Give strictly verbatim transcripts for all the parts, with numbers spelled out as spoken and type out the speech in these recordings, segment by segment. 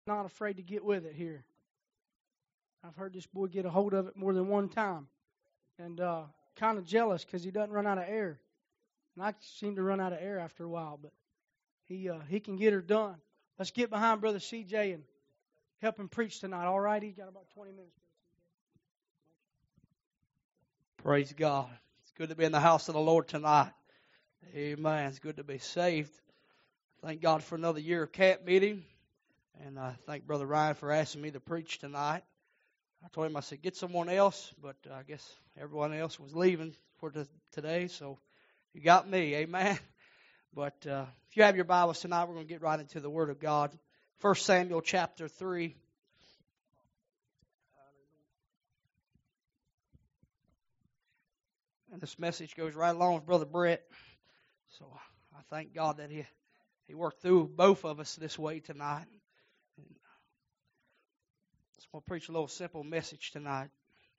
not afraid to get with it here. I've heard this boy get a hold of it more than one time. And uh, kind of jealous because he doesn't run out of air. And I seem to run out of air after a while, but he uh, he can get her done. Let's get behind Brother C J and help him preach tonight. All right? He's got about twenty minutes. Praise God. It's good to be in the house of the Lord tonight. Amen. It's good to be saved. Thank God for another year of camp meeting. And I thank Brother Ryan for asking me to preach tonight. I told him, I said, get someone else. But I guess everyone else was leaving for the, today. So you got me. Amen. But uh, if you have your Bibles tonight, we're going to get right into the Word of God. First Samuel chapter three. And this message goes right along with Brother Brett. So I thank God that he, he worked through both of us this way tonight. And just want to preach a little simple message tonight.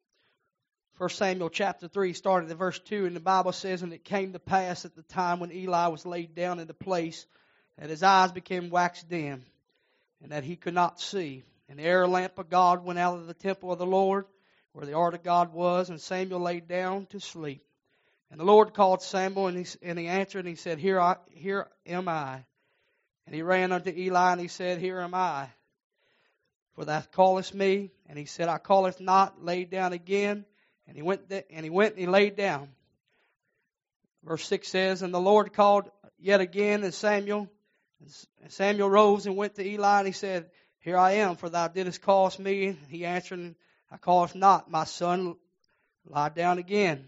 First Samuel chapter three, started at verse two, and the Bible says, And it came to pass at the time when Eli was laid down in the place, that his eyes became waxed dim, and that he could not see. And the air lamp of God went out of the temple of the Lord, where the ark of God was, and Samuel lay down to sleep. And the Lord called Samuel, and he, and he answered, and he said, Here I, here am I. And he ran unto Eli, and he said, Here am I. For thou callest me. And he said, I calleth not, lay down again. And he went, th- and he went and he laid down. Verse six says, And the Lord called yet again, and Samuel. And Samuel rose and went to Eli, and he said, Here I am, for thou didst call me. And he answered, I calleth not, my son, lie down again.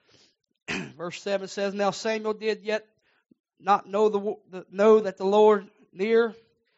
Verse seven says, Now Samuel did yet not know the, the know that the Lord near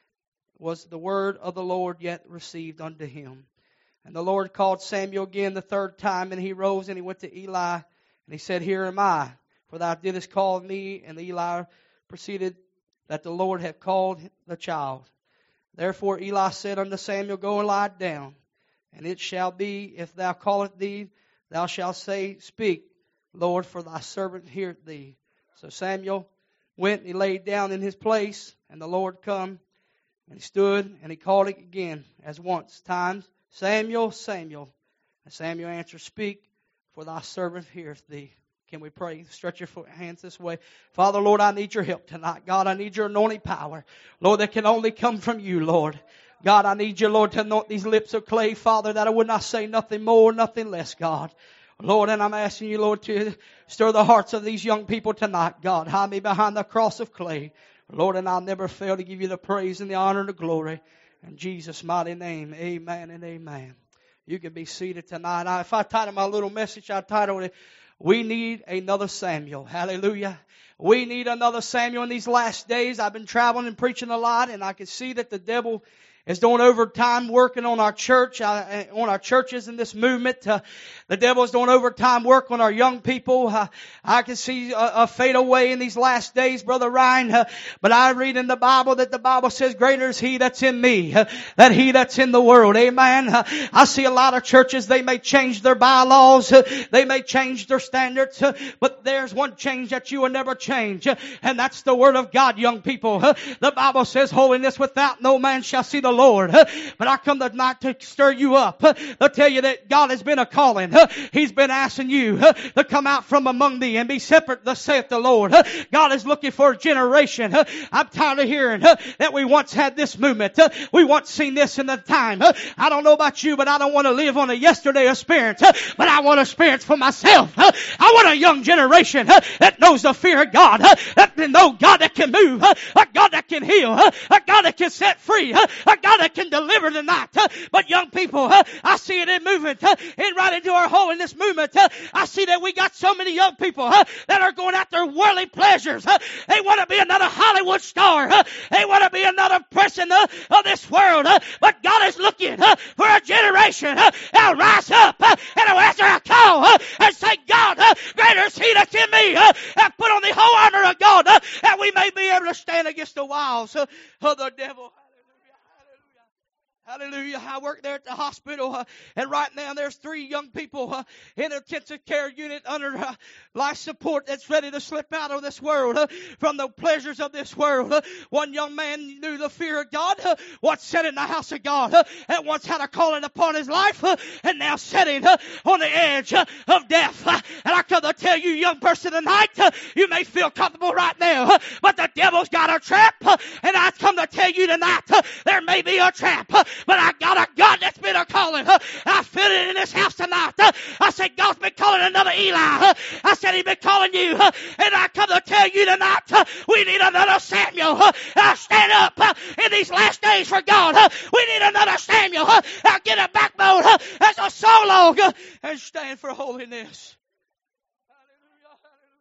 was the word of the Lord yet received unto him. And the Lord called Samuel again the third time, and he rose and he went to Eli, and he said, Here am I, for thou didst call me. And Eli proceeded that the Lord had called the child. Therefore Eli said unto Samuel, Go and lie down. And it shall be, if thou callest thee, thou shalt say, Speak, Lord, for thy servant heareth thee. So Samuel went and he laid down in his place, and the Lord come, and he stood, and he called it again, as once times, Samuel, Samuel. And Samuel answered, Speak, for thy servant heareth thee. Can we pray? Stretch your hands this way. Father, Lord, I need your help tonight. God, I need your anointing power. Lord, that can only come from you, Lord. God, I need you, Lord, to anoint these lips of clay, Father, that I would not say nothing more, nothing less, God. Lord, and I'm asking you, Lord, to stir the hearts of these young people tonight, God. Hide me behind the cross of clay. Lord, and I'll never fail to give you the praise and the honor and the glory. In Jesus' mighty name, amen and amen. You can be seated tonight. I, if I title my little message, I titled it, We Need Another Samuel. Hallelujah. We need another Samuel in these last days. I've been traveling and preaching a lot, and I can see that the devil is doing overtime working on our church, uh, on our churches in this movement. Uh, the devil is doing overtime work on our young people. Uh, I can see a, a fade away in these last days, Brother Ryan. Uh, but I read in the Bible that the Bible says, Greater is He that's in me uh, than he that's in the world. Amen. Uh, I see a lot of churches, they may change their bylaws, uh, they may change their standards, uh, but there's one change that you will never change, uh, and that's the Word of God, young people. Uh, the Bible says, Holiness without no man shall see the Lord. But I come tonight to stir you up. I'll tell you that God has been a calling. He's been asking you to come out from among thee and be separate, thus saith the Lord. God is looking for a generation. I'm tired of hearing that we once had this movement. We once seen this in the time. I don't know about you, but I don't want to live on a yesterday experience. But I want to experience for myself. I want a young generation that knows the fear of God. That know God that can move. A God that can heal. A God that can set free. A God that can deliver tonight. But young people, I see it in movement, and right into our holiness movement. I see that we got so many young people that are going after worldly pleasures. They want to be another Hollywood star. They want to be another person of this world. But God is looking for a generation that'll rise up and will answer a call and say, God, greater is He that's in me, and put on the whole armor of God that we may be able to stand against the wiles of the devil. Hallelujah. I work there at the hospital, uh, and right now there's three young people uh, in an intensive care unit under uh, life support that's ready to slip out of this world, uh, from the pleasures of this world. Uh, one young man knew the fear of God, uh, once sat in the house of God, uh, and once had a calling upon his life, uh, and now sitting uh, on the edge uh, of death. Uh, and I come to tell you, young person, tonight, uh, you may feel comfortable right now, uh, but the devil's got a trap, uh, and I come to tell you tonight, uh, there may be a trap, uh, but I got a God that's been a calling. Uh, I feel it in this house tonight. Uh, I said, God's been calling another Eli. Uh, I said, He's been calling you. Uh, and I come to tell you tonight, uh, we need another Samuel. Uh, I stand up uh, in these last days for God. Uh, we need another Samuel. Uh, I'll get a backbone uh, as a solo uh, and stand for holiness. Hallelujah,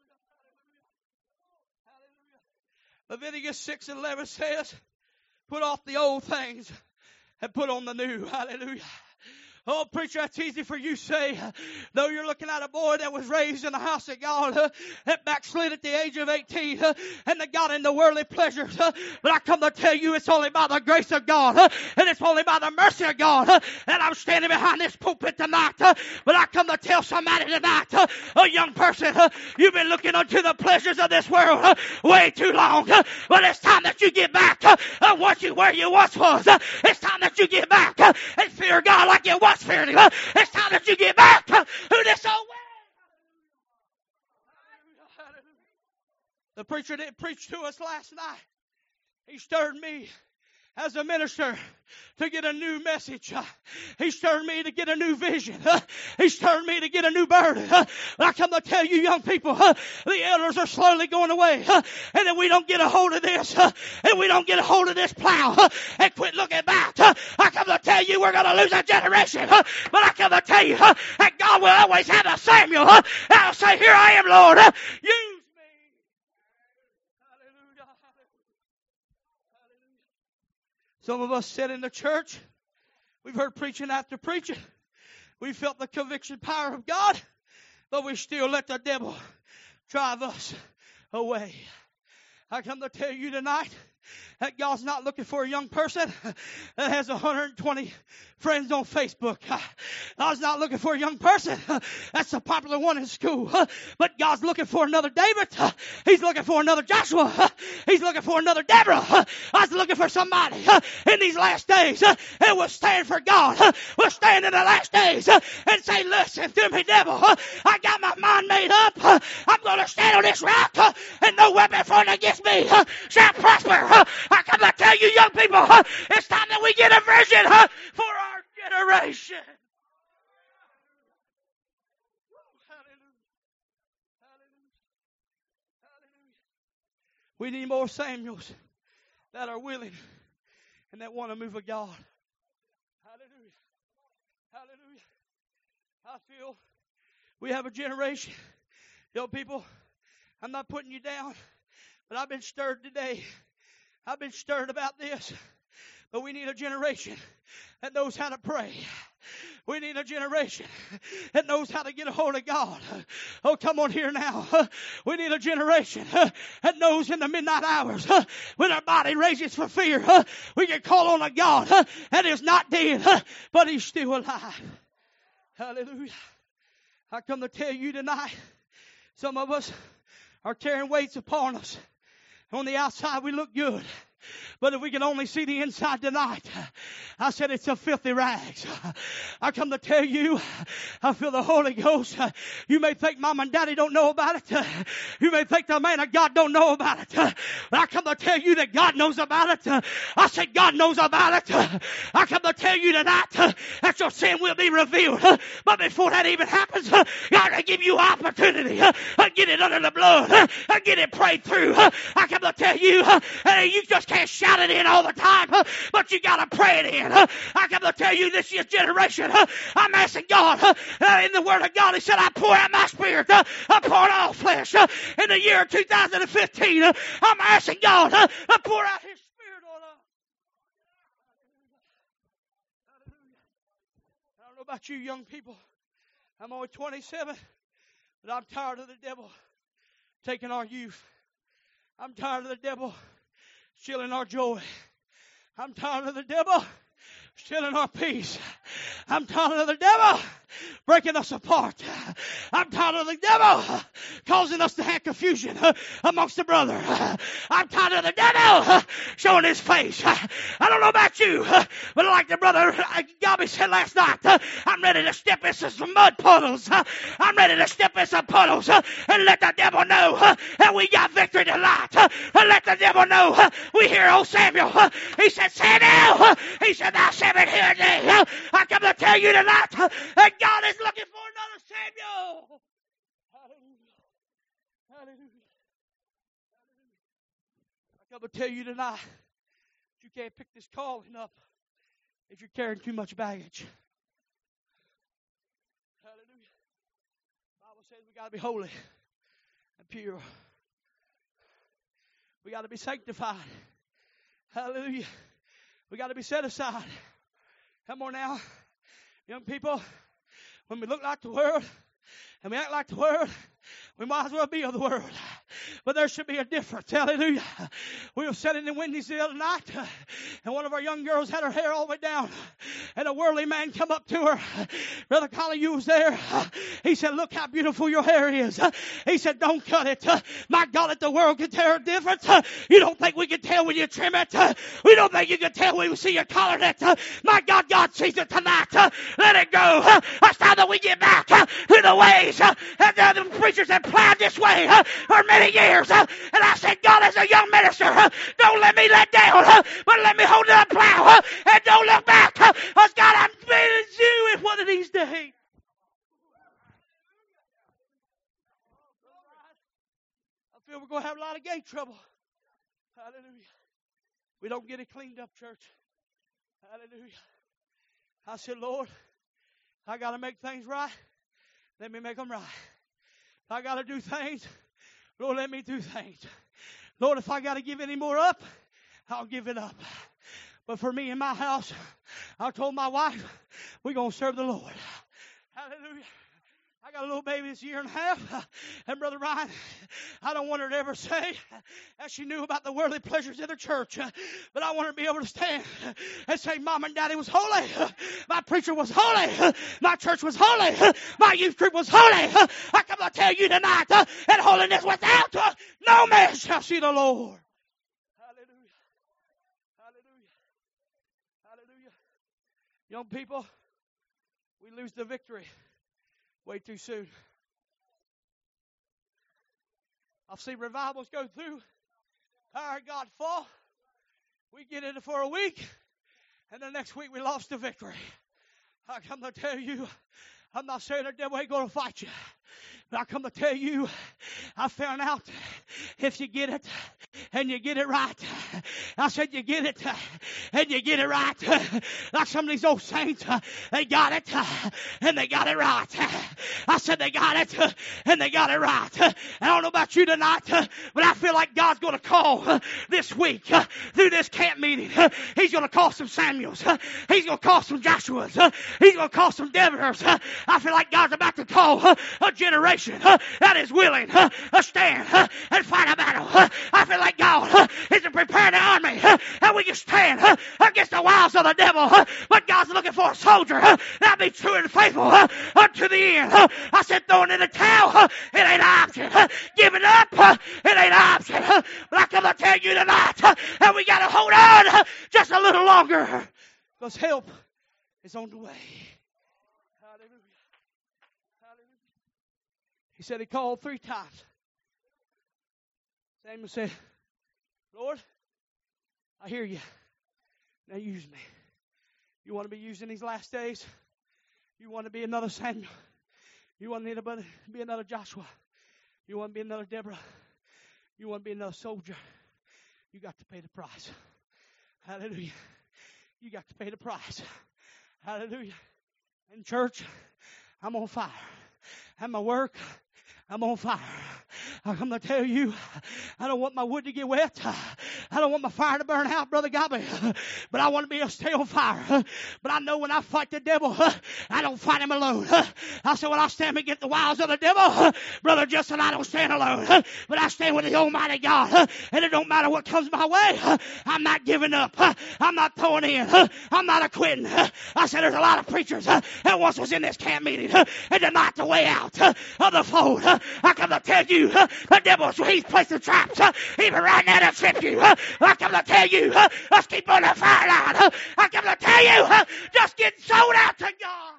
hallelujah, hallelujah. Leviticus six and eleven says, put off the old things and put on the new. Hallelujah. Oh, preacher, that's easy for you to say. Though you're looking at a boy that was raised in the house of God, uh, that backslid at the age of eighteen, uh, and that got into worldly pleasures. Uh, but I come to tell you, it's only by the grace of God, uh, and it's only by the mercy of God uh, that I'm standing behind this pulpit tonight. Uh, but I come to tell somebody tonight, uh, a young person, uh, you've been looking unto the pleasures of this world uh, way too long. Uh, but it's time that you get back uh, uh, what you, where you once was. Uh, it's time that you get back uh, and fear God like you once feared Him. Uh, it's time that you get back uh, who this old way. The preacher didn't preach to us last night. He stirred me as a minister to get a new message. Uh, he stirred me to get a new vision. Uh, he stirred me to get a new burden. Uh, I come to tell you, young people, uh, the elders are slowly going away. Uh, and if we don't get a hold of this, uh, and we don't get a hold of this plow, uh, and quit looking back, uh, I come to tell you we're going to lose a generation. Uh, but I come to tell you uh, that God will always have a Samuel. Uh, that'll say, here I am, Lord. Uh, use me. Hallelujah. Some of us sit in the church. We've heard preaching after preaching. We felt the conviction power of God, but we still let the devil drive us away. I come to tell you tonight that God's not looking for a young person that has one hundred twenty friends on Facebook. God's not looking for a young person that's a popular one in school. But God's looking for another David. He's looking for another Joshua. He's looking for another Deborah. God's looking for somebody in these last days that will stand for God. Will stand in the last days and say, listen to me, devil. I got my mind made up. I'm going to stand on this rock, and no weapon formed against me shall prosper. I come to tell you, young people, it's time that we get a vision for our generation. We need more Samuels that are willing and that want to move with God. Hallelujah. Hallelujah. I feel we have a generation. Young people, I'm not putting you down, but I've been stirred today. I've been stirred about this. But we need a generation that knows how to pray. We need a generation that knows how to get a hold of God. Oh, come on here now. We need a generation that knows in the midnight hours when our body rages for fear, we can call on a God that is not dead, but He's still alive. Hallelujah. I come to tell you tonight, some of us are carrying weights upon us. On the outside, we look good. But if we can only see the inside tonight, I said it's a filthy rags. I come to tell you, I feel the Holy Ghost. You may think mom and daddy don't know about it. You may think the man of God don't know about it. But I come to tell you that God knows about it. I said God knows about it. I come to tell you tonight that your sin will be revealed. But before that even happens, God will give you opportunity. Get it under the blood. Get it prayed through. I come to tell you, hey, you just can't shout it in all the time, but you got to pray it in. I come to tell you, this year's generation, I'm asking God, in the Word of God, He said, I pour out my Spirit upon all flesh. In the year two thousand fifteen, I'm asking God to pour out His Spirit on us. I don't know about you young people. I'm only twenty-seven, but I'm tired of the devil taking our youth. I'm tired of the devil stealing our joy. I'm tired of the devil stealing our peace. I'm tired of the devil breaking us apart. I'm tired of the devil causing us to have confusion amongst the brother. I'm tired of the devil showing his face. I don't know about you, but like the brother Gabby said last night, I'm ready to step into some mud puddles. I'm ready to step in some puddles and let the devil know that we got victory tonight. And let the devil know we hear old Samuel. He said, Samuel, he said, thou shalt be here today. I come to tell you tonight that God is looking for another Samuel. Hallelujah. Hallelujah. I come to tell you tonight you can't pick this calling up if you're carrying too much baggage. Hallelujah. The Bible says we got to be holy and pure. We got to be sanctified. Hallelujah. We got to be set aside. Come on now. Young people, when we look like the world and we act like the world, we might as well be of the world. But there should be a difference. Hallelujah. We were sitting in Wendy's the other night, and one of our young girls had her hair all the way down, and a worldly man come up to her. Brother Collie, you was there. He said, look how beautiful your hair is. He said, don't cut it. My God, if the world can tell a difference, you don't think we can tell when you trim it? We don't think you can tell when we see you colored it. My God, God sees it tonight. Let it go. It's time that we get back to the ways that the preachers have plowed this way for many years. And I said, God, as a young minister, don't let me let down, but let me hold the plow and don't look back. Because God, I'm beating you in one of these days. I feel we're going to have a lot of gate trouble. Hallelujah. We don't get it cleaned up, church. Hallelujah. I said, Lord, I got to make things right. Let me make them right. If I got to do things, Lord, let me do things. Lord, if I got to give any more up, I'll give it up. But for me and my house, I told my wife, we're going to serve the Lord. Hallelujah. I got a little baby this year and a half. And Brother Ryan, I don't want her to ever say that she knew about the worldly pleasures of the church. But I want her to be able to stand and say, Mom and Daddy was holy. My preacher was holy. My church was holy. My youth group was holy. I come to tell you tonight that holiness without no man shall see the Lord. Hallelujah. Hallelujah. Hallelujah. Young people, we lose the victory way too soon. I've seen revivals go through. Power of God fall. We get in it for a week, and the next week we lost the victory. I come to tell you, I'm not saying the devil ain't going to fight you. But I come to tell you, I found out if you get it and you get it right. I said you get it and you get it right. Like some of these old saints, they got it and they got it right. I said they got it and they got it right. I don't know about you tonight, but I feel like God's going to call this week through this camp meeting. He's going to call some Samuels. He's going to call some Joshuas. He's going to call some Deborahs. I feel like God's about to call a generation that is willing to stand and fight a battle. I feel like God is preparing the army and we can stand against the wiles of the devil. But God's looking for a soldier that be true and faithful unto the end. I said throwing in the towel, it ain't an option. Giving up, it ain't an option. But I come to tell you tonight that we got to hold on just a little longer because help is on the way. He said he called three times. Samuel said, Lord, I hear you. Now use me. You want to be used in these last days? You want to be another Samuel? You want to be another Joshua? You want to be another Deborah? You want to be another soldier? You got to pay the price. Hallelujah. You got to pay the price. Hallelujah. In church, I'm on fire. At my work, I'm on fire. I'm going to tell you, I don't want my wood to get wet. I don't want my fire to burn out, Brother Gobby. But I want to be able to stay on fire. But I know when I fight the devil, I don't fight him alone. I said, when I stand against the wiles of the devil, Brother Justin, I don't stand alone. But I stand with the Almighty God. And it don't matter what comes my way. I'm not giving up. I'm not throwing in. I'm not quitting. I said, there's a lot of preachers that once was in this camp meeting and they're not the way out of the fold. I come to tell you, the devil's, he's placing traps, even right now to trip you. I come to tell you, let's keep on the fire line. I come to tell you, just get sold out to God.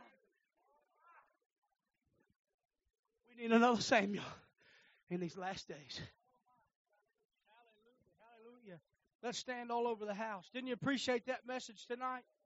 We need another Samuel in these last days. Hallelujah, hallelujah. Let's stand all over the house. Didn't you appreciate that message tonight?